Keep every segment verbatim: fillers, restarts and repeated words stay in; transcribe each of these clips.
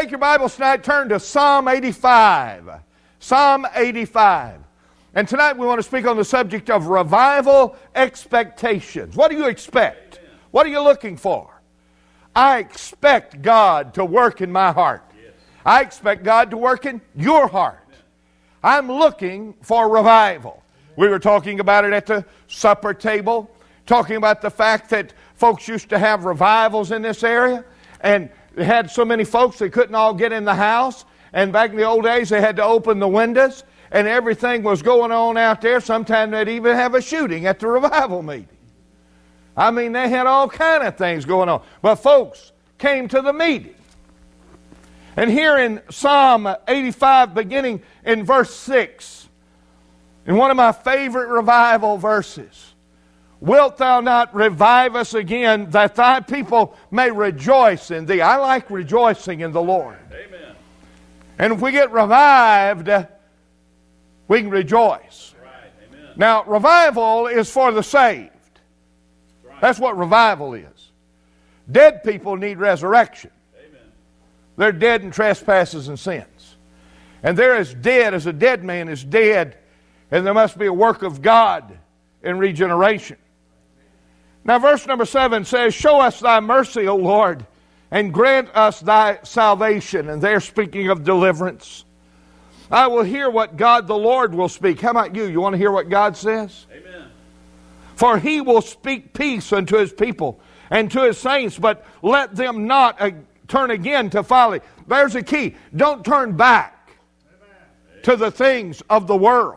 take your Bibles tonight, turn to Psalm eighty-five. Psalm eighty-five. And tonight we want to speak on the subject of revival expectations. What do you expect? Amen. What are you looking for? I expect God to work in my heart. Yes. I expect God to work in your heart. Amen. I'm looking for revival. We were talking about it at the supper table, talking about the fact that folks used to have revivals in this area, and they had so many folks they couldn't all get in the house, and back in the old days they had to open the windows, and everything was going on out there. Sometimes they'd even have a shooting at the revival meeting. I mean, they had all kind of things going on. But folks came to the meeting. And here in Psalm eighty-five, beginning in verse six, in one of my favorite revival verses, wilt thou not revive us again, that thy people may rejoice in thee? I like rejoicing in the Lord. Amen. And if we get revived, we can rejoice. Right. Amen. Now, revival is for the saved. Right. That's what revival is. Dead people need resurrection. Amen. They're dead in trespasses and sins. And they're as dead as a dead man is dead, and there must be a work of God in regeneration. Now, verse number seven says, show us thy mercy, O Lord, and grant us thy salvation. And they're speaking of deliverance. I will hear what God the Lord will speak. How about you? You want to hear what God says? Amen. For he will speak peace unto his people and to his saints, but let them not uh, turn again to folly. There's a key. Don't turn back Amen. To the things of the world.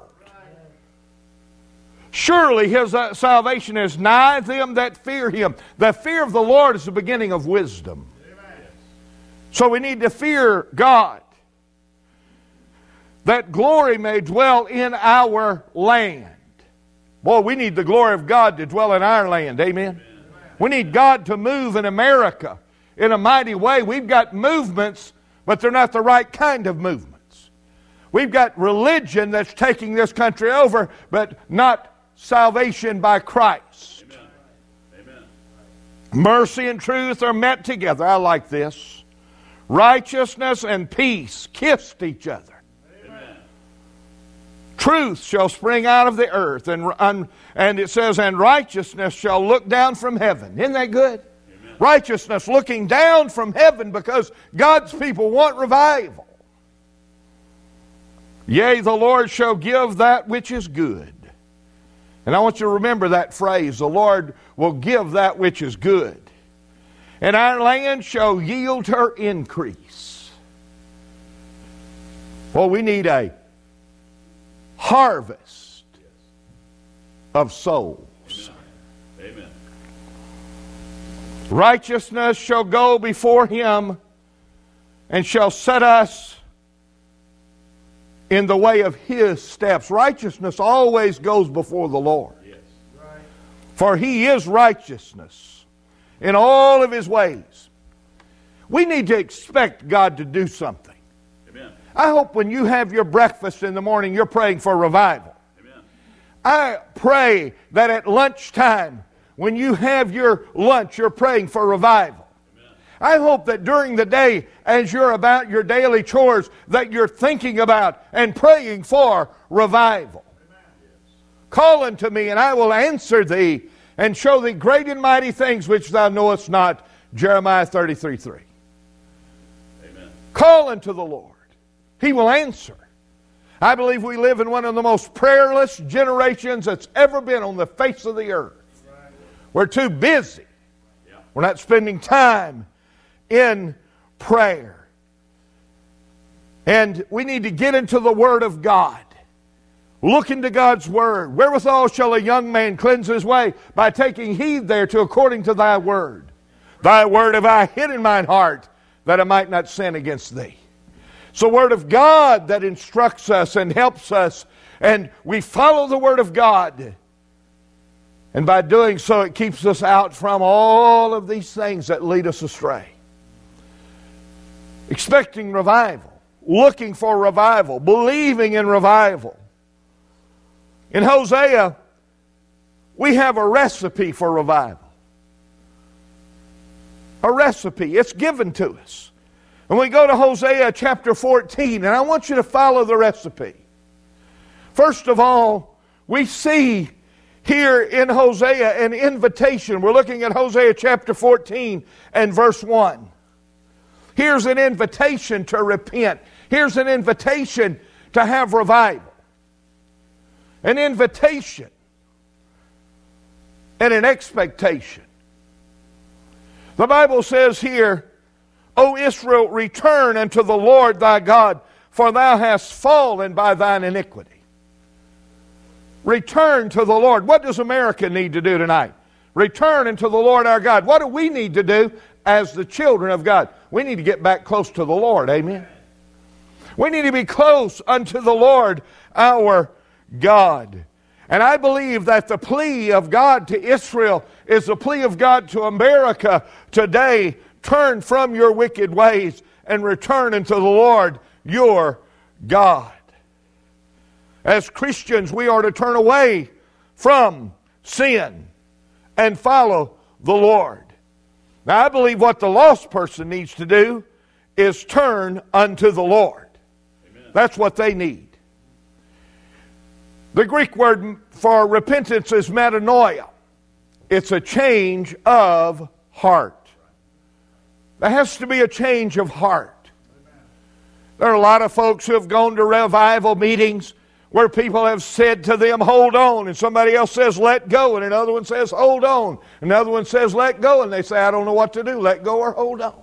Surely his uh, salvation is nigh them that fear him. The fear of the Lord is the beginning of wisdom. Amen. So we need to fear God, that glory may dwell in our land. Boy, we need the glory of God to dwell in our land. Amen? Amen. We need God to move in America in a mighty way. We've got movements, but they're not the right kind of movements. We've got religion that's taking this country over, but not salvation by Christ. Amen. Amen. Mercy and truth are met together. I like this. Righteousness and peace kissed each other. Amen. Truth shall spring out of the earth, and, and, and it says, and righteousness shall look down from heaven. Isn't that good? Amen. Righteousness looking down from heaven, because God's people want revival. Yea, the Lord shall give that which is good. And I want you to remember that phrase, the Lord will give that which is good. And our land shall yield her increase. Well, we need a harvest of souls. Amen. Amen. Righteousness shall go before him and shall set us in the way of his steps. Righteousness always goes before the Lord. Yes. Right. For he is righteousness in all of his ways. We need to expect God to do something. Amen. I hope when you have your breakfast in the morning, you're praying for revival. Amen. I pray that at lunchtime, when you have your lunch, you're praying for revival. I hope that during the day, as you're about your daily chores, that you're thinking about and praying for revival. Amen. Call unto me, and I will answer thee, and show thee great and mighty things which thou knowest not. Jeremiah thirty-three three. Amen. Call unto the Lord. He will answer. I believe we live in one of the most prayerless generations that's ever been on the face of the earth. Right. We're too busy. Yeah. We're not spending time in prayer. And we need to get into the Word of God. Look into God's Word. Wherewithal shall a young man cleanse his way? By taking heed thereto according to thy Word. Thy Word have I hid in mine heart, that I might not sin against thee. It's the Word of God that instructs us and helps us, and we follow the Word of God. And by doing so, it keeps us out from all of these things that lead us astray. Expecting revival, looking for revival, believing in revival. In Hosea, we have a recipe for revival. A recipe. It's given to us. And we go to Hosea chapter fourteen, and I want you to follow the recipe. First of all, we see here in Hosea an invitation. We're looking at Hosea chapter fourteen and verse one. Here's an invitation to repent. Here's an invitation to have revival. An invitation and an expectation. The Bible says here, O Israel, return unto the Lord thy God, for thou hast fallen by thine iniquity. Return to the Lord. What does America need to do tonight? Return unto the Lord our God. What do we need to do as the children of God? We need to get back close to the Lord. Amen. We need to be close unto the Lord our God. And I believe that the plea of God to Israel is the plea of God to America today. Turn from your wicked ways and return unto the Lord your God. As Christians, we are to turn away from sin and follow the Lord. Now, I believe what the lost person needs to do is turn unto the Lord. Amen. That's what they need. The Greek word for repentance is metanoia. It's a change of heart. There has to be a change of heart. There are a lot of folks who have gone to revival meetings where people have said to them, hold on, and somebody else says, let go, and another one says, hold on. Another one says, let go, and they say, I don't know what to do, let go or hold on.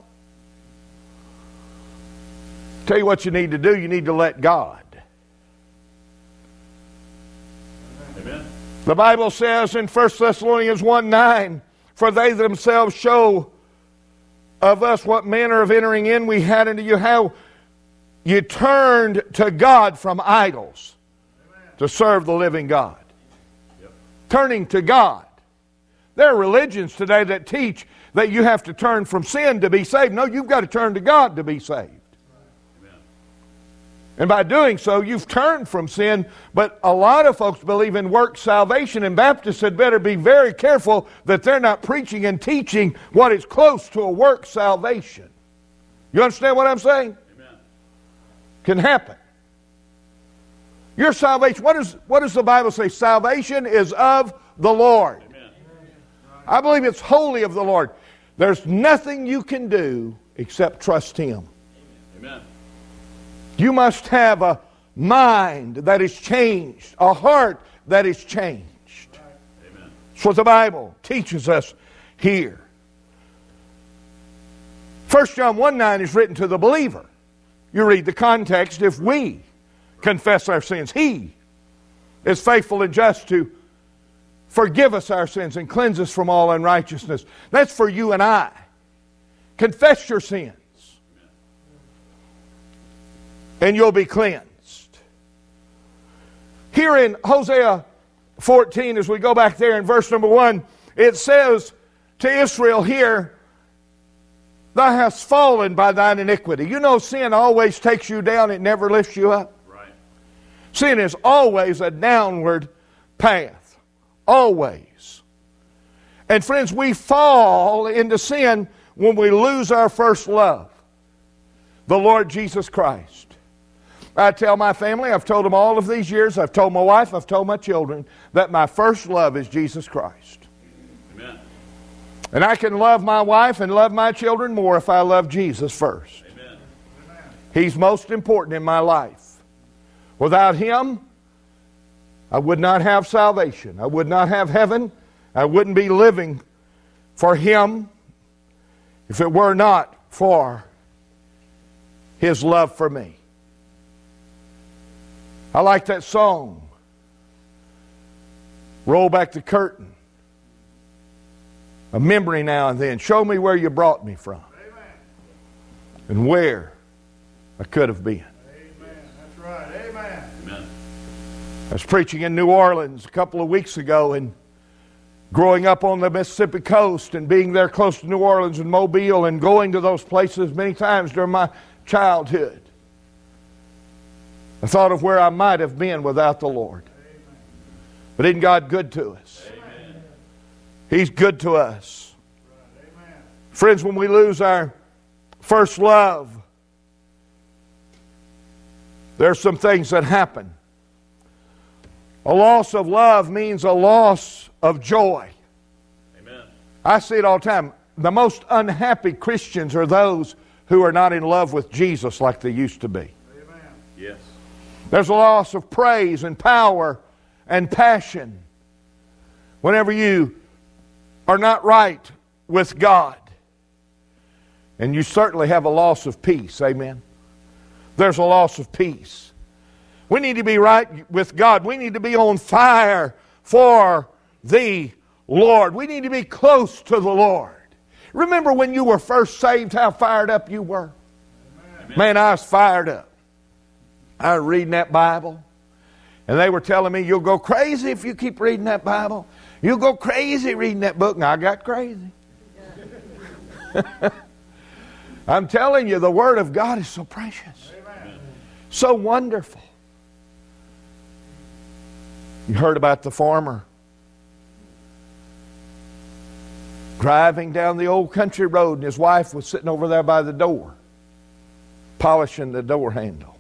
Tell you what you need to do, you need to let God. Amen. The Bible says in First Thessalonians one nine, for they themselves show of us what manner of entering in we had into you, how you turned to God from idols to serve the living God. Yep. Turning to God. There are religions today that teach that you have to turn from sin to be saved. No, you've got to turn to God to be saved. Amen. And by doing so, you've turned from sin. But a lot of folks believe in work salvation, and Baptists had better be very careful that they're not preaching and teaching what is close to a work salvation. You understand what I'm saying? Amen. Can happen. Your salvation, what, is, what does the Bible say? Salvation is of the Lord. Amen. I believe it's wholly of the Lord. There's nothing you can do except trust Him. Amen. You must have a mind that is changed, a heart that is changed. Amen. That's what the Bible teaches us here. First John one nine is written to the believer. You read the context, if we confess our sins, He is faithful and just to forgive us our sins and cleanse us from all unrighteousness. That's for you and I. Confess your sins, and you'll be cleansed. Here in Hosea fourteen, as we go back there in verse number one, it says to Israel here, thou hast fallen by thine iniquity. You know sin always takes you down, it never lifts you up. Sin is always a downward path. Always. And friends, we fall into sin when we lose our first love, the Lord Jesus Christ. I tell my family, I've told them all of these years, I've told my wife, I've told my children, that my first love is Jesus Christ. Amen. And I can love my wife and love my children more if I love Jesus first. Amen. He's most important in my life. Without Him, I would not have salvation. I would not have heaven. I wouldn't be living for Him if it were not for His love for me. I like that song. Roll back the curtain. A memory now and then. Show me where you brought me from. Amen. And where I could have been. Right. Amen. Amen. I was preaching in New Orleans a couple of weeks ago, and growing up on the Mississippi coast and being there close to New Orleans and Mobile and going to those places many times during my childhood, I thought of where I might have been without the Lord. Amen. But isn't God good to us? Amen. He's good to us. Right. Friends, when we lose our first love, There's some things that happen. A loss of love means a loss of joy. Amen. I see it all the time. The most unhappy Christians are those who are not in love with Jesus like they used to be. Amen. Yes. There's a loss of praise and power and passion whenever you are not right with God. And you certainly have a loss of peace. Amen. There's a loss of peace. We need to be right with God. We need to be on fire for the Lord. We need to be close to the Lord. Remember when you were first saved, how fired up you were? Amen. Man, I was fired up. I was reading that Bible, and they were telling me, you'll go crazy if you keep reading that Bible. You'll go crazy reading that book. And I got crazy. I'm telling you, the Word of God is so precious. Amen. So wonderful. You heard about the farmer driving down the old country road, and his wife was sitting over there by the door, polishing the door handle.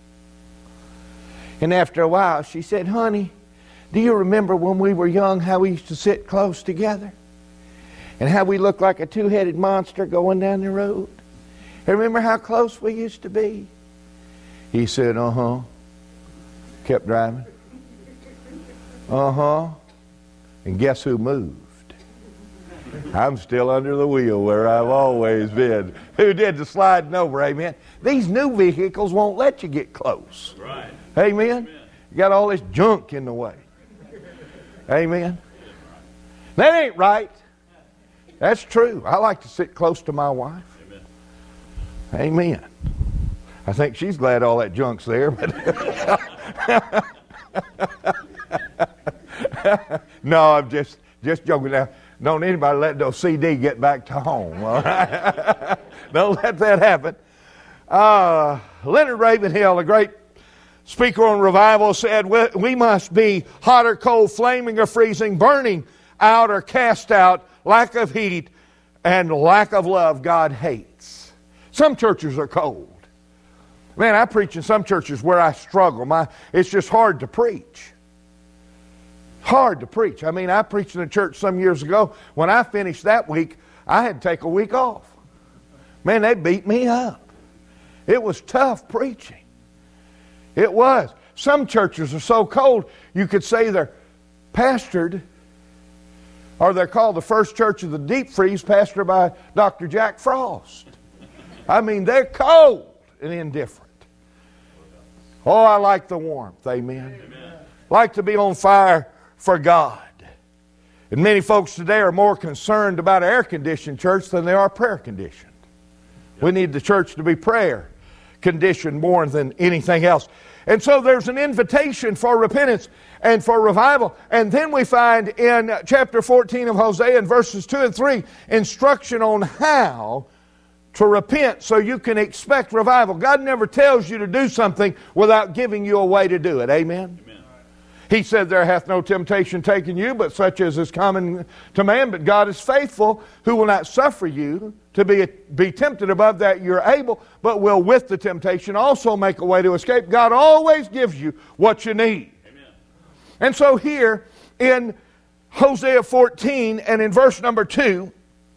And after a while, she said, honey, do you remember when we were young how we used to sit close together? And how we looked like a two-headed monster going down the road? And remember how close we used to be? He said, uh-huh. Kept driving. Uh-huh. And guess who moved? I'm still under the wheel where I've always been. Who did the sliding over, amen? These new vehicles won't let you get close. Right. Amen? Amen. You got all this junk in the way. Amen? That ain't right. That's true. I like to sit close to my wife. Amen. Amen. I think she's glad all that junk's there. But no, I'm just, just joking now. Don't anybody let those C D get back to home. All right? Don't let that happen. Uh, Leonard Ravenhill, a great speaker on revival, said, we must be hot or cold, flaming or freezing, burning out or cast out, lack of heat and lack of love God hates. Some churches are cold. Man, I preach in some churches where I struggle. My, it's just hard to preach. Hard to preach. I mean, I preached in a church some years ago. When I finished that week, I had to take a week off. Man, they beat me up. It was tough preaching. It was. Some churches are so cold, you could say they're pastored, or they're called the First Church of the Deep Freeze, pastored by Doctor Jack Frost. I mean, they're cold and indifferent. Oh, I like the warmth. Amen. Amen. Like to be on fire for God. And many folks today are more concerned about air-conditioned church than they are prayer-conditioned. Yep. We need the church to be prayer-conditioned more than anything else. And so there's an invitation for repentance and for revival. And then we find in chapter fourteen of Hosea in verses two and three instruction on how to repent so you can expect revival. God never tells you to do something without giving you a way to do it. Amen? Amen. He said, there hath no temptation taken you, but such as is common to man. But God is faithful, who will not suffer you to be, be tempted above that you're able, but will with the temptation also make a way to escape. God always gives you what you need. Amen. And so here in Hosea fourteen and in verse number two,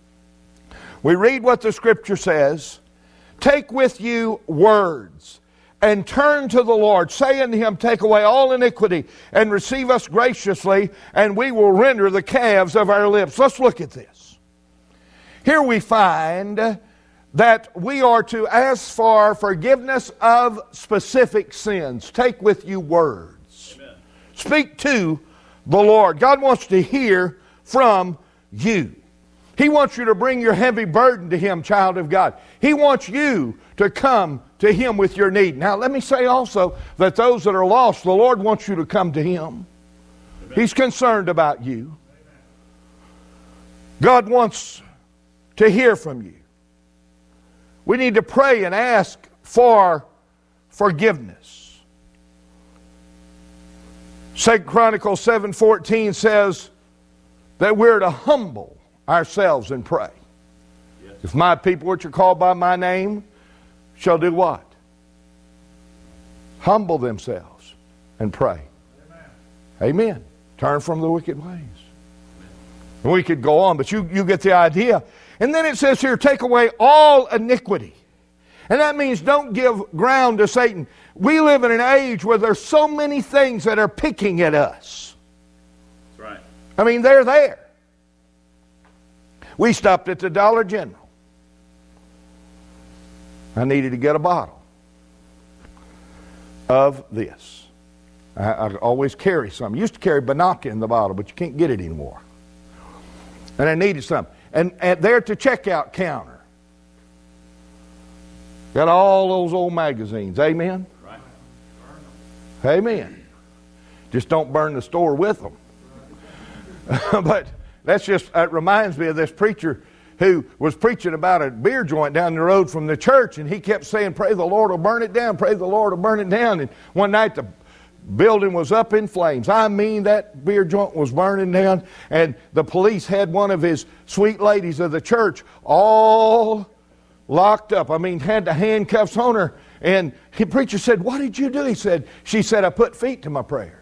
we read what the Scripture says. Take with you words and turn to the Lord. Say unto him, take away all iniquity and receive us graciously, and we will render the calves of our lips. Let's look at this. Here we find that we are to ask for forgiveness of specific sins. Take with you words. Amen. Speak to the Lord. God wants to hear from you. He wants you to bring your heavy burden to Him, child of God. He wants you to come to Him with your need. Now, let me say also that those that are lost, the Lord wants you to come to Him. Amen. He's concerned about you. God wants to hear from you. We need to pray and ask for forgiveness. Second Chronicles seven fourteen says that we're to humble ourselves and pray. Yes. If my people which are called by my name shall do what? humble themselves and pray. Amen. Amen. Turn from the wicked ways. We could go on, but you, you get the idea. And then it says here, take away all iniquity. And that means don't give ground to Satan. We live in an age where there's so many things that are picking at us. That's right. I mean, they're there. We stopped at the Dollar General. I needed to get a bottle of this. I, I always carry some. I used to carry Binaca in the bottle, but you can't get it anymore. And I needed some. And, and there at the checkout counter, got all those old magazines. Amen? Right. Amen. Just don't burn the store with them. But that's just, it reminds me of this preacher who was preaching about a beer joint down the road from the church, and he kept saying, pray the Lord will burn it down, pray the Lord will burn it down. And one night the building was up in flames. I mean, that beer joint was burning down, and the police had one of his sweet ladies of the church all locked up. I mean, had the handcuffs on her, and the preacher said, what did you do? He said, she said, I put feet to my prayers.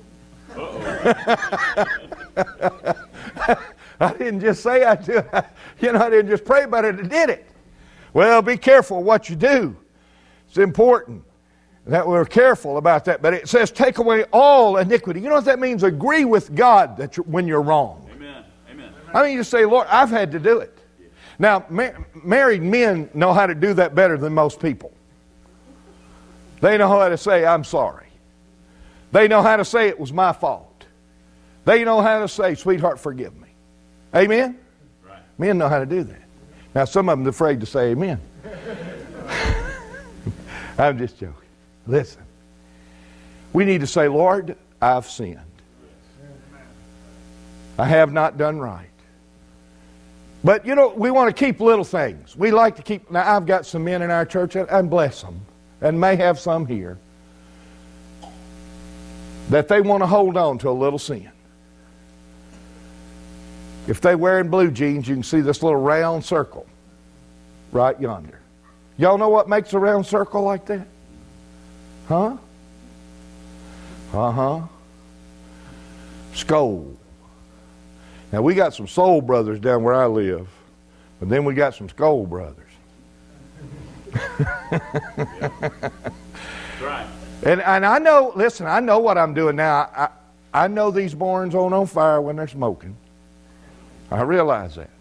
I didn't just say I do. You know, I didn't just pray about it, I did it. Well, be careful what you do. It's important that we're careful about that. But it says, take away all iniquity. You know what that means? Agree with God that you're, when you're wrong. Amen. Amen. I mean, you say, Lord, I've had to do it. Now, ma- married men know how to do that better than most people. They know how to say, I'm sorry. They know how to say it was my fault. They know how to say, sweetheart, forgive me. Amen? Right. Men know how to do that. Now, some of them are afraid to say amen. I'm just joking. Listen. We need to say, Lord, I've sinned. I have not done right. But, you know, we want to keep little things. We like to keep... Now, I've got some men in our church, and bless them, and may have some here, that they want to hold on to a little sin. If they're wearing blue jeans, you can see this little round circle right yonder. Y'all know what makes a round circle like that? Huh? Uh-huh. Skull. Now, we got some soul brothers down where I live, but then we got some skull brothers. Right. And, and I know, listen, I know what I'm doing now. I, I know these barns aren't on fire when they're smoking. I realize that.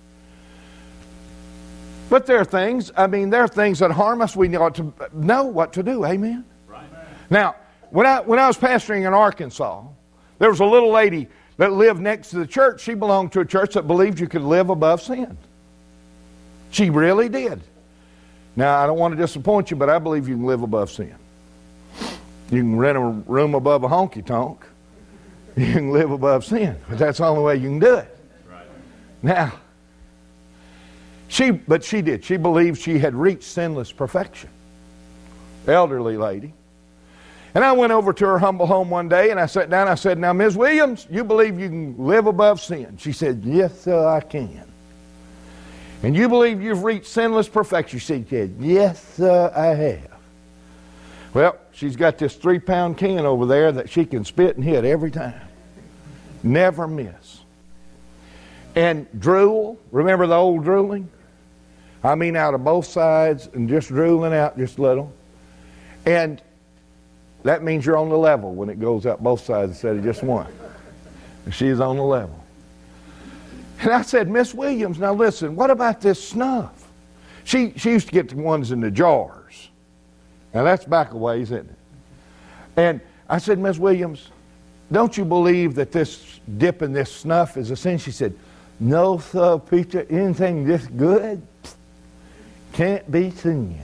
But there are things, I mean, there are things that harm us. We ought to know what to do. Amen? Right. Now, when I, when I was pastoring in Arkansas, there was a little lady that lived next to the church. She belonged to a church that believed you could live above sin. She really did. Now, I don't want to disappoint you, but I believe you can live above sin. You can rent a room above a honky-tonk. You can live above sin. But that's the only way you can do it. Right. Now, she, but she did. She believed she had reached sinless perfection. Elderly lady. And I went over to her humble home one day, and I sat down and I said, now, Miz Williams, you believe you can live above sin? She said, yes, sir, I can. And you believe you've reached sinless perfection? She said, yes, sir, I have. Well, she's got this three-pound can over there that she can spit and hit every time. Never miss. And drool, remember the old drooling? I mean out of both sides and just drooling out just a little. And that means you're on the level when it goes out both sides instead of just one. And she's on the level. And I said, Miss Williams, now listen, what about this snuff? She, she used to get the ones in the jars. Now that's back a ways, isn't it? And I said, Miss Williams, don't you believe that this dip in this snuff is a sin? She said, no, sir, preacher, anything this good can't be sin.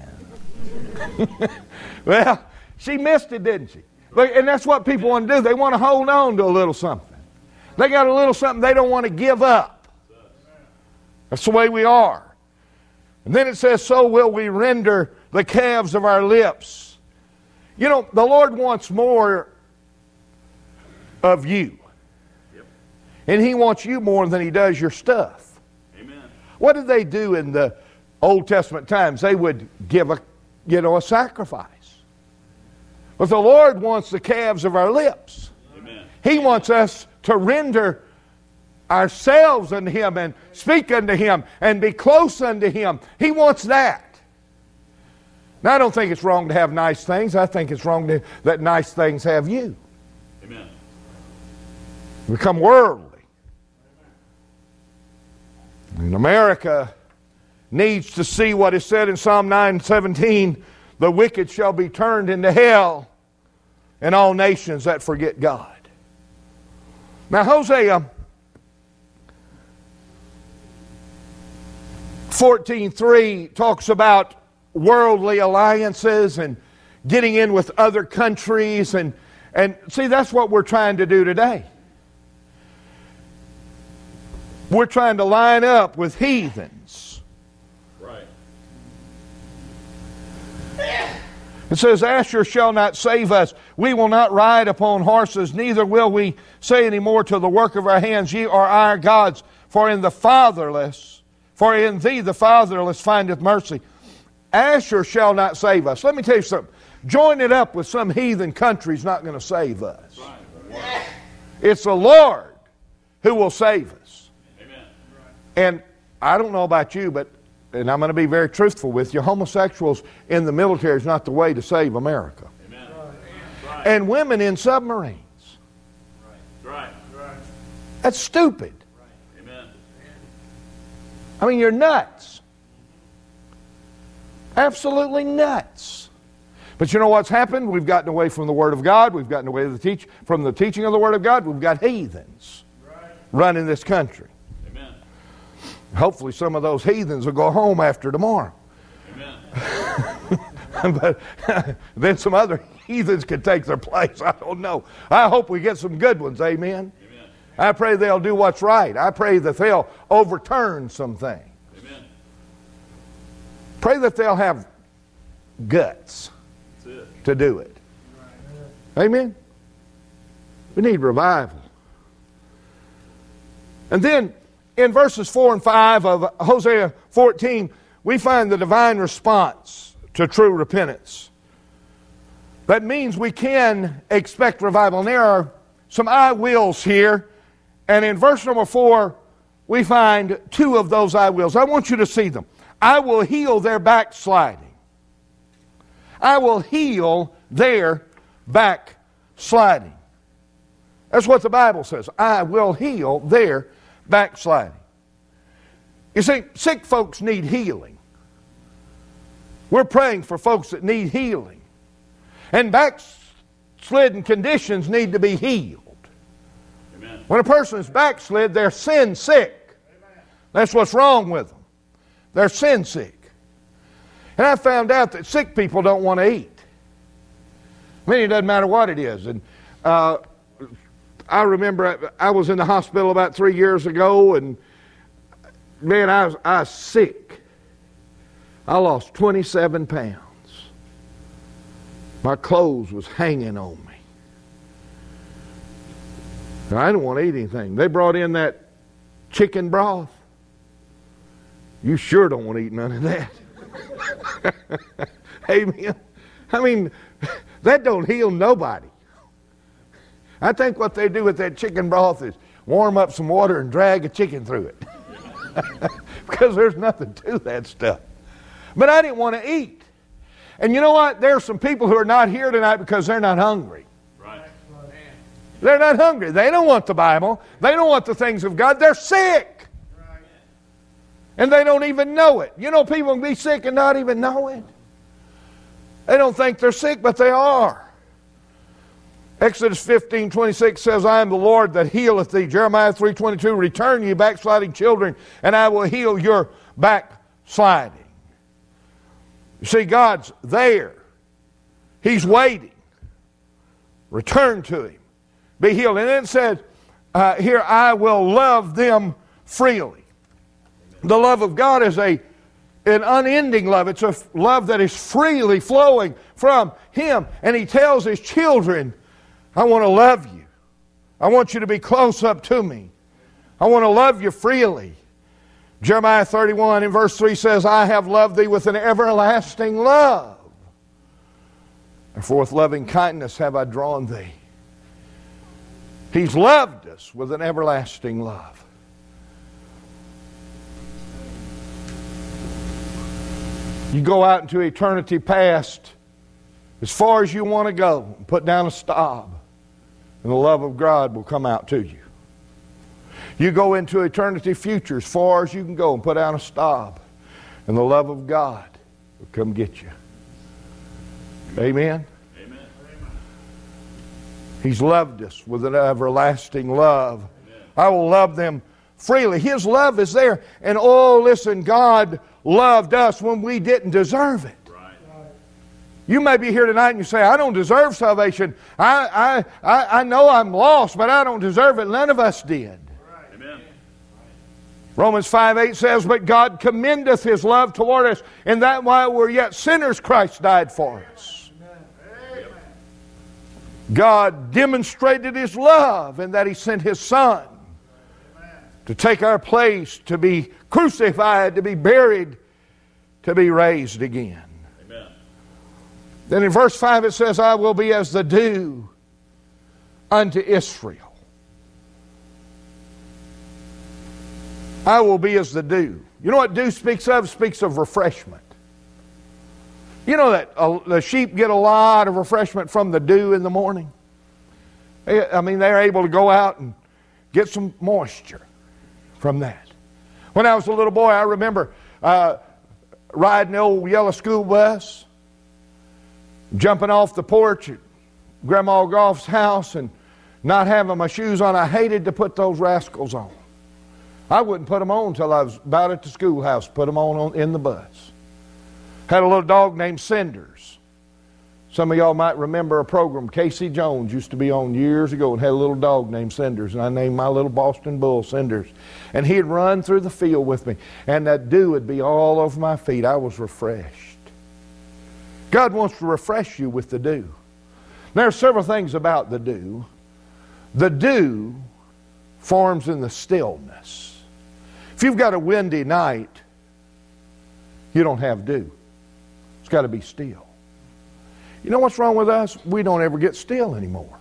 Well, she missed it, didn't she? But, and that's what people want to do. They want to hold on to a little something. They got a little something they don't want to give up. That's the way we are. And then it says, so will we render the calves of our lips. You know, the Lord wants more of you. Yep. And He wants you more than He does your stuff. Amen. What did they do in the Old Testament times? They would give a, you know, a sacrifice. But the Lord wants the calves of our lips. Amen. He wants us to render ourselves unto Him and speak unto Him and be close unto Him. He wants that. Now, I don't think it's wrong to have nice things. I think it's wrong to, that nice things have you. Amen. Become worldly. And America needs to see what is said in Psalm nine seventeen, the wicked shall be turned into hell, and all nations that forget God. Now, Hosea fourteen three talks about worldly alliances and getting in with other countries. And, and see, that's what we're trying to do today. We're trying to line up with heathens. Right. It says, Asher shall not save us. We will not ride upon horses, neither will we say any more to the work of our hands, ye are our gods. For in the fatherless, for in thee the fatherless findeth mercy. Asher shall not save us. Let me tell you something. Joining up with some heathen country is not going to save us. Right. It's the Lord who will save us. Amen. And I don't know about you, but, and I'm going to be very truthful with you, homosexuals in the military is not the way to save America. Amen. Right. And women in submarines. Right. Right. That's stupid. Amen. I mean, you're nuts. Absolutely nuts. But you know what's happened? We've gotten away from the Word of God. We've gotten away the teach, from the teaching of the Word of God. We've got heathens right. running this country. Amen. Hopefully some of those heathens will go home after tomorrow. Amen. But then some other heathens can take their place. I don't know. I hope we get some good ones. Amen. Amen. I pray they'll do what's right. I pray that they'll overturn some things. Amen. Pray that they'll have guts That's it. to do it. Amen? We need revival. And then in verses four and five of Hosea fourteen, we find the divine response to true repentance. That means we can expect revival. And there are some I wills here. And in verse number four, we find two of those I wills. I want you to see them. I will heal their backsliding. I will heal their backsliding. That's what the Bible says. I will heal their backsliding. You see, sick folks need healing. We're praying for folks that need healing. And backslidden conditions need to be healed. Amen. When a person is backslid, they're sin sick. That's what's wrong with them. They're sin sick. And I found out that sick people don't want to eat. I mean, it doesn't matter what it is. And uh, I remember I was in the hospital about three years ago, and man, I was, I was sick. I lost twenty-seven pounds. My clothes was hanging on me. And I didn't want to eat anything. They brought in that chicken broth. You sure don't want to eat none of that. Amen. I mean, that don't heal nobody. I think what they do with that chicken broth is warm up some water and drag a chicken through it. Because there's nothing to that stuff. But I didn't want to eat. And you know what? There are some people who are not here tonight because they're not hungry. Right. They're not hungry. They don't want the Bible. They don't want the things of God. They're sick. And they don't even know it. You know, people can be sick and not even know it. They don't think they're sick, but they are. Exodus fifteen twenty-six says, I am the Lord that healeth thee. Jeremiah three twenty-two, return ye backsliding children, and I will heal your backsliding. You see, God's there. He's waiting. Return to Him. Be healed. And then it says, uh, here, I will love them freely. The love of God is a, an unending love. It's a love that is freely flowing from Him. And He tells His children, I want to love you. I want you to be close up to me. I want to love you freely. Jeremiah thirty-one in verse three says, I have loved thee with an everlasting love. For with loving kindness have I drawn thee. He's loved us with an everlasting love. You go out into eternity past as far as you want to go and put down a stop, and the love of God will come out to you. You go into eternity future as far as you can go and put down a stop, and the love of God will come get you. Amen? Amen. He's loved us with an everlasting love. Amen. I will love them freely. His love is there. And oh, listen, God loved us when we didn't deserve it. Right. You may be here tonight and you say, I don't deserve salvation. I, I, I, I know I'm lost, but I don't deserve it. None of us did. Amen. Romans five eight says, but God commendeth His love toward us, and that while we're yet sinners, Christ died for us. Amen. God demonstrated His love in that He sent His Son to take our place, to be crucified, to be buried, to be raised again. Amen. Then in verse five it says, I will be as the dew unto Israel. I will be as the dew. You know what dew speaks of? It speaks of refreshment. You know that uh, the sheep get a lot of refreshment from the dew in the morning. They, I mean, they're able to go out and get some moisture from that. When I was a little boy, I remember uh, riding the old yellow school bus, jumping off the porch at Grandma Goff's house and not having my shoes on. I hated to put those rascals on. I wouldn't put them on until I was about at the schoolhouse, put them on, on in the bus. Had a little dog named Cinders. Some of y'all might remember a program Casey Jones used to be on years ago and had a little dog named Cinders, and I named my little Boston Bull Cinders. And he'd run through the field with me, and that dew would be all over my feet. I was refreshed. God wants to refresh you with the dew. There are several things about the dew. The dew forms in the stillness. If you've got a windy night, you don't have dew. It's got to be still. You know what's wrong with us? We don't ever get still anymore.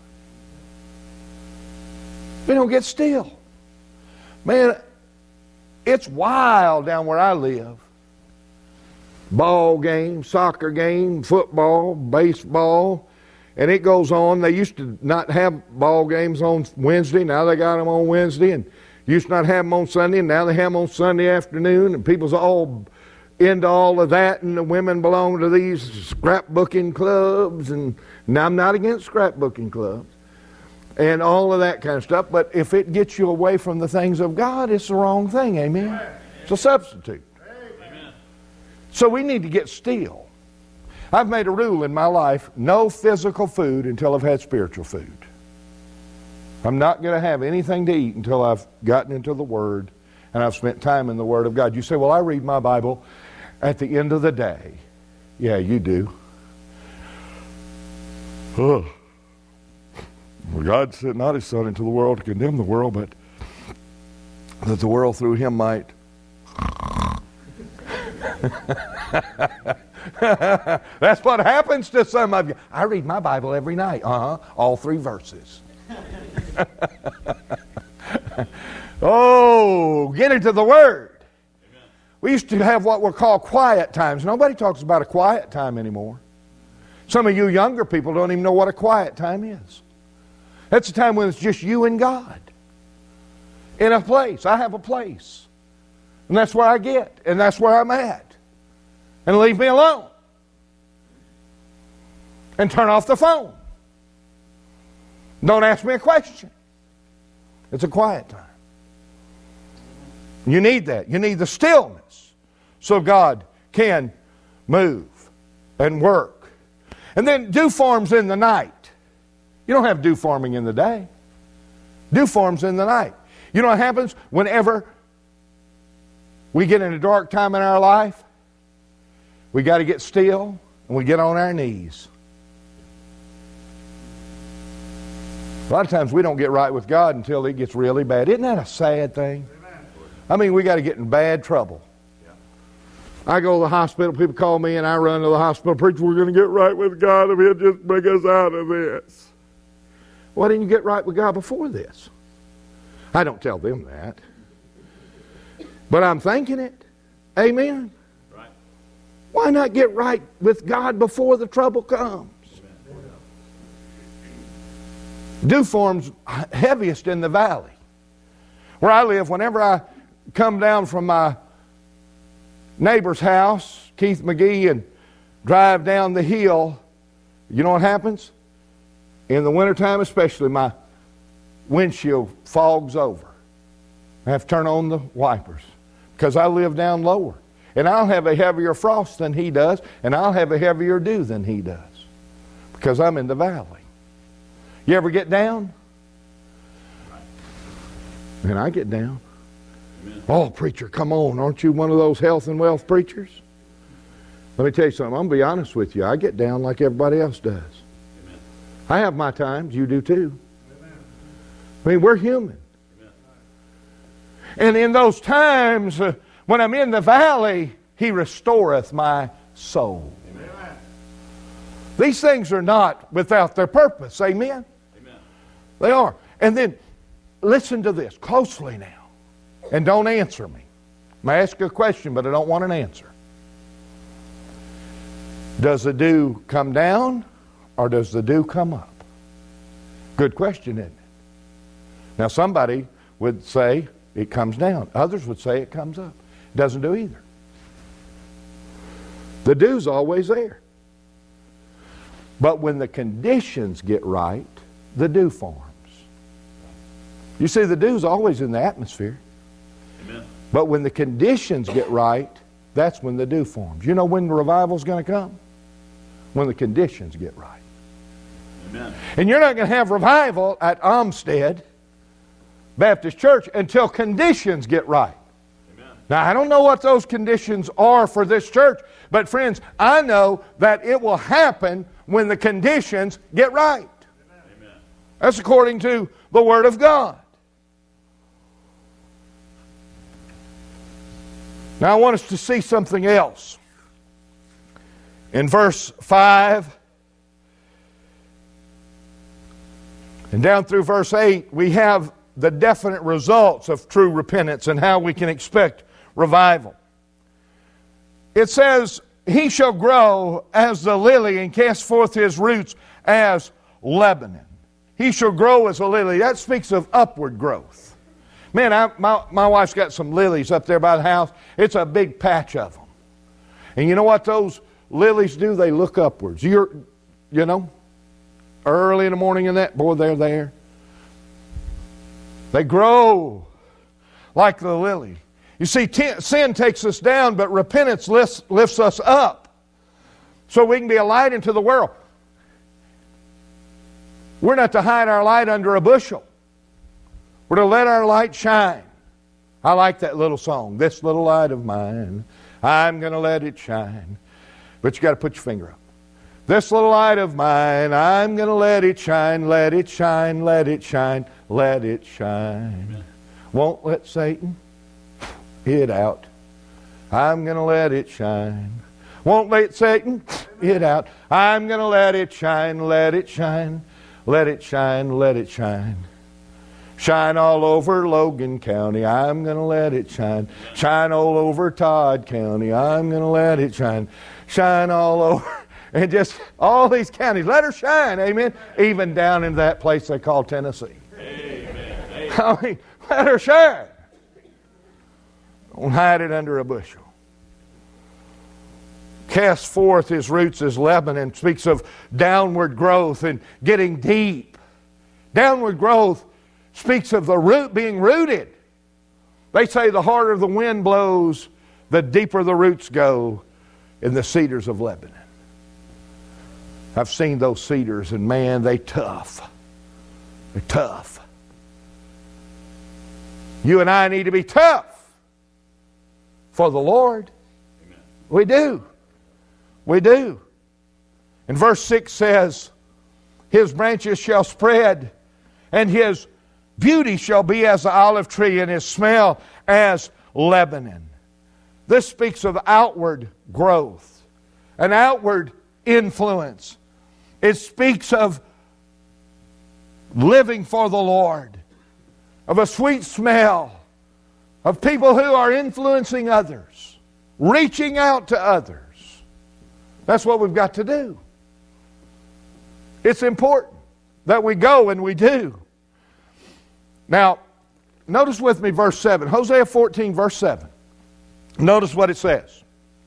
We don't get still. Man, it's wild down where I live. Ball game, soccer game, football, baseball, and it goes on. They used to not have ball games on Wednesday. Now they got them on Wednesday, and used to not have them on Sunday, and now they have them on Sunday afternoon, and people's all into all of that, and the women belong to these scrapbooking clubs, and now I'm not against scrapbooking clubs, and all of that kind of stuff, but if it gets you away from the things of God, it's the wrong thing, amen? It's a substitute. Amen. So we need to get still. I've made a rule in my life, no physical food until I've had spiritual food. I'm not going to have anything to eat until I've gotten into the Word and I've spent time in the Word of God. You say, well, I read my Bible at the end of the day. Yeah, you do. Oh. Well, God sent not His Son into the world to condemn the world, but that the world through Him might. That's what happens to some of you. I read my Bible every night. Uh-huh. All three verses. Oh, get into the Word. Amen. We used to have what were called quiet times. Nobody talks about a quiet time anymore. Some of you younger people don't even know what a quiet time is. That's a time when it's just you and God. In a place. I have a place. And that's where I get. And that's where I'm at. And leave me alone. And turn off the phone. Don't ask me a question. It's a quiet time. You need that. You need the stillness so God can move and work. And then dew forms in the night. You don't have dew forming in the day. Dew forms in the night. You know what happens whenever we get in a dark time in our life? We got to get still and we get on our knees. A lot of times we don't get right with God until it gets really bad. Isn't that a sad thing? Amen. I mean, we got to get in bad trouble. Yeah. I go to the hospital, people call me and I run to the hospital. Preacher, we're going to get right with God if He'll just bring us out of this. Why didn't you get right with God before this? I don't tell them that. But I'm thinking it. Amen? Right. Why not get right with God before the trouble comes? Dew form's heaviest in the valley. Where I live, whenever I come down from my neighbor's house, Keith McGee, and drive down the hill, you know what happens? In the wintertime especially, my windshield fogs over. I have to turn on the wipers because I live down lower. And I'll have a heavier frost than he does, and I'll have a heavier dew than he does because I'm in the valley. You ever get down? And I get down. Amen. Oh, preacher, come on. Aren't you one of those health and wealth preachers? Let me tell you something. I'm going to be honest with you. I get down like everybody else does. Amen. I have my times. You do too. Amen. I mean, we're human. Amen. And in those times, uh, when I'm in the valley, He restoreth my soul. Amen. These things are not without their purpose. Amen? Amen. They are. And then, listen to this closely now. And don't answer me. I'm going to ask you a question, but I don't want an answer. Does the dew come down or does the dew come up? Good question, isn't it? Now somebody would say it comes down. Others would say it comes up. It doesn't do either. The dew's always there. But when the conditions get right, the dew forms. You see, the dew's always in the atmosphere. Amen. But when the conditions get right, that's when the dew forms. You know when the revival's going to come? When the conditions get right. Amen. And you're not going to have revival at Olmsted Baptist Church until conditions get right. Amen. Now, I don't know what those conditions are for this church, but friends, I know that it will happen when the conditions get right. Amen. That's according to the Word of God. Now I want us to see something else. In verse five and down through verse eight, we have the definite results of true repentance and how we can expect revival. It says, He shall grow as the lily and cast forth his roots as Lebanon. He shall grow as a lily. That speaks of upward growth. Man, I, my, my wife's got some lilies up there by the house. It's a big patch of them. And you know what those lilies do? They look upwards. You're, you know, early in the morning and that, boy, they're there. They grow like the lily. You see, t- sin takes us down, but repentance lifts, lifts us up so we can be a light into the world. We're not to hide our light under a bushel. We're to let our light shine. I like that little song, This Little Light of Mine, I'm going to let it shine. But you got to put your finger up. This little light of mine, I'm going to let it shine, let it shine, let it shine, let it shine. Amen. Won't let Satan it out. I'm going to let it shine. Won't let Satan it out. I'm going to let it shine, let it shine, let it shine, let it shine. Shine all over Logan County, I'm going to let it shine. Shine all over Todd County, I'm going to let it shine. Shine all over, and just all these counties, let her shine, amen. Even down in that place they call Tennessee. Amen. Amen. I mean, let her shine. Don't hide it under a bushel. Cast forth his roots as Lebanon speaks of downward growth and getting deep. Downward growth speaks of the root being rooted. They say the harder the wind blows, the deeper the roots go in the cedars of Lebanon. I've seen those cedars, and man, they tough. They're tough. You and I need to be tough for the Lord. Amen. We do. We do. And verse six says, His branches shall spread, and His beauty shall be as the olive tree, and His smell as Lebanon. This speaks of outward growth, an outward influence. It speaks of living for the Lord, of a sweet smell, of people who are influencing others, reaching out to others. That's what we've got to do. It's important that we go and we do. Now, notice with me verse seven. Hosea fourteen, verse seven. Notice what it says.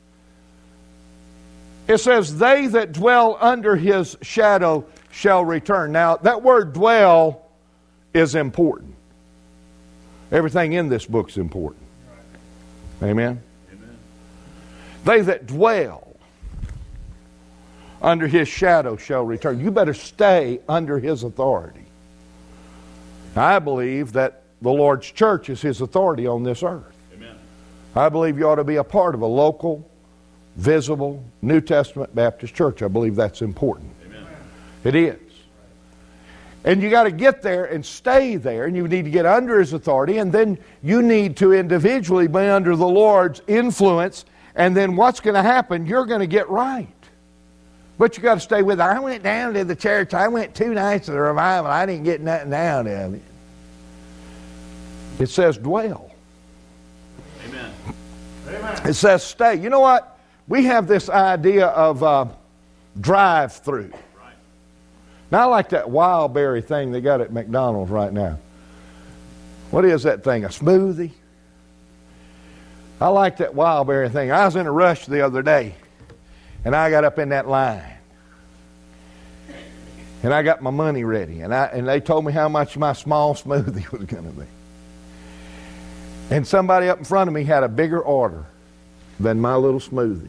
It says, they that dwell under his shadow shall return. Now, that word dwell is important. Everything in this book is important. Amen? Amen. They that dwell under his shadow shall return. You better stay under his authority. I believe that the Lord's church is his authority on this earth. Amen. I believe you ought to be a part of a local, visible, New Testament Baptist church. I believe that's important. Amen. It is. And you got to get there and stay there, and you need to get under his authority, and then you need to individually be under the Lord's influence, and then what's going to happen? You're going to get right. But you got to stay with it. I went down to the church. I went two nights to the revival. I didn't get nothing out of it. It says dwell. Amen. It says stay. You know what? We have this idea of uh, drive-through. Right. Now, I like that wild berry thing they got at McDonald's right now. What is that thing? A smoothie? I like that wild berry thing. I was in a rush the other day, and I got up in that line. And I got my money ready. And I and they told me how much my small smoothie was going to be. And somebody up in front of me had a bigger order than my little smoothie.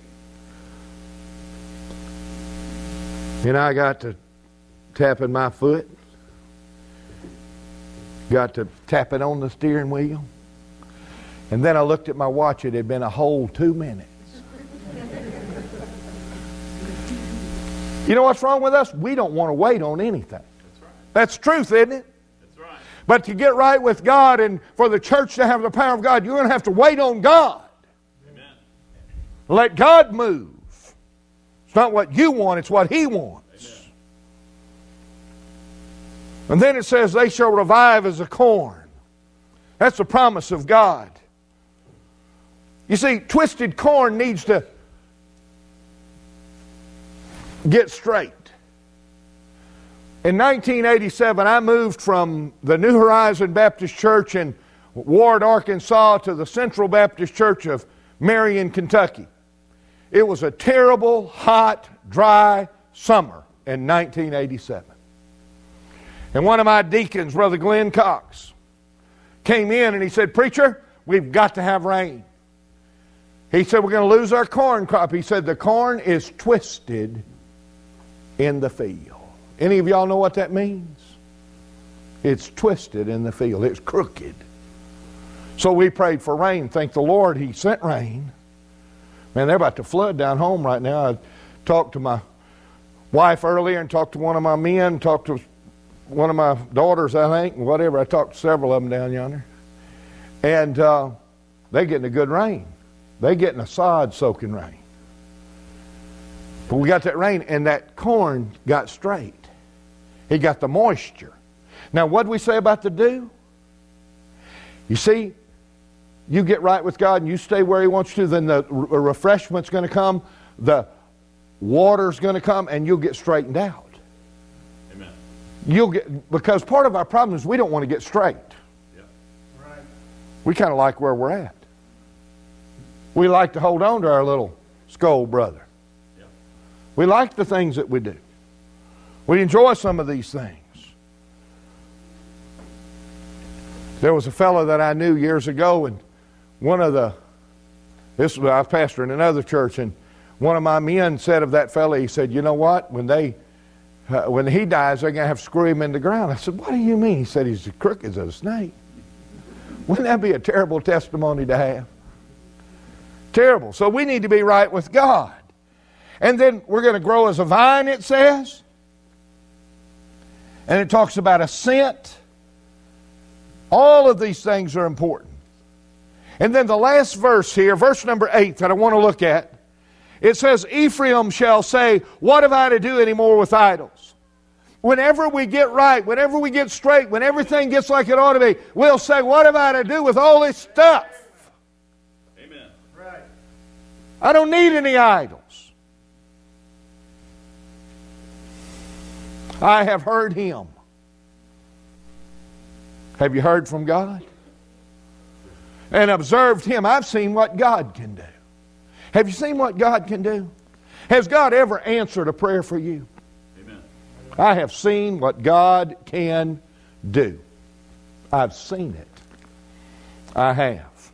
And I got to tapping my foot. Got to tapping on the steering wheel. And then I looked at my watch. It had been a whole two minutes. You know what's wrong with us? We don't want to wait on anything. That's right. That's truth, isn't it? That's right. But to get right with God and for the church to have the power of God, you're going to have to wait on God. Amen. Let God move. It's not what you want, it's what He wants. Amen. And then it says, they shall revive as a corn. That's the promise of God. You see, twisted corn needs to get straight. In nineteen eighty-seven, I moved from the New Horizon Baptist Church in Ward, Arkansas, to the Central Baptist Church of Marion, Kentucky. It was a terrible, hot, dry summer in nineteen eighty-seven. And one of my deacons, Brother Glenn Cox, came in and he said, "Preacher, we've got to have rain." He said, "We're going to lose our corn crop." He said, "The corn is twisted in the field." Any of y'all know what that means? It's twisted in the field. It's crooked. So we prayed for rain. Thank the Lord He sent rain. Man, they're about to flood down home right now. I talked to my wife earlier and talked to one of my men, talked to one of my daughters, I think, and whatever. I talked to several of them down yonder. And uh, they're getting a good rain. They're getting a sod-soaking rain. But we got that rain, and that corn got straight. He got the moisture. Now, what do we say about the dew? You see, you get right with God and you stay where He wants you to, then the refreshment's going to come, the water's going to come, and you'll get straightened out. Amen. You'll get, because part of our problem is we don't want to get straight. Yeah. Right. We kind of like where we're at. We like to hold on to our little skull brother. Yeah. We like the things that we do. We enjoy some of these things. There was a fellow that I knew years ago, and one of the, this was, I was pastoring another church, and one of my men said of that fellow, he said, "You know what? When they, uh, when he dies, they're going to have to screw him in the ground." I said, "What do you mean?" He said, "He's as crooked as a snake." Wouldn't that be a terrible testimony to have? Terrible. So we need to be right with God. And then we're going to grow as a vine, it says. And it talks about a scent. All of these things are important. And then the last verse here, verse number eight that I want to look at, it says, Ephraim shall say, what have I to do anymore with idols? Whenever we get right, whenever we get straight, when everything gets like it ought to be, we'll say, what have I to do with all this stuff? Amen. Right. I don't need any idols. I have heard Him. Have you heard from God? And observed Him. I've seen what God can do. Have you seen what God can do? Has God ever answered a prayer for you? Amen. I have seen what God can do. I've seen it. I have.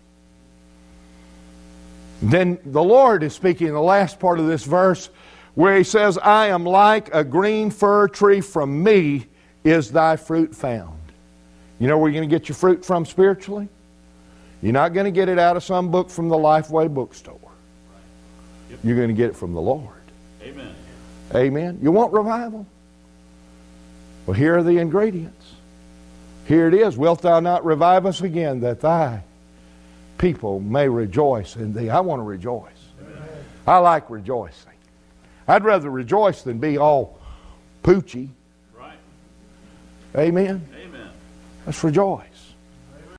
Then the Lord is speaking in the last part of this verse where He says, I am like a green fir tree, from me is thy fruit found. You know where you're going to get your fruit from spiritually? You're not going to get it out of some book from the Lifeway bookstore. Yep. You're going to get it from the Lord. Amen. Amen. You want revival? Well, here are the ingredients. Here it is. Wilt thou not revive us again, that thy people may rejoice in thee? I want to rejoice. Amen. I like rejoicing. I'd rather rejoice than be all poochy. Right. Amen. Amen. Let's rejoice.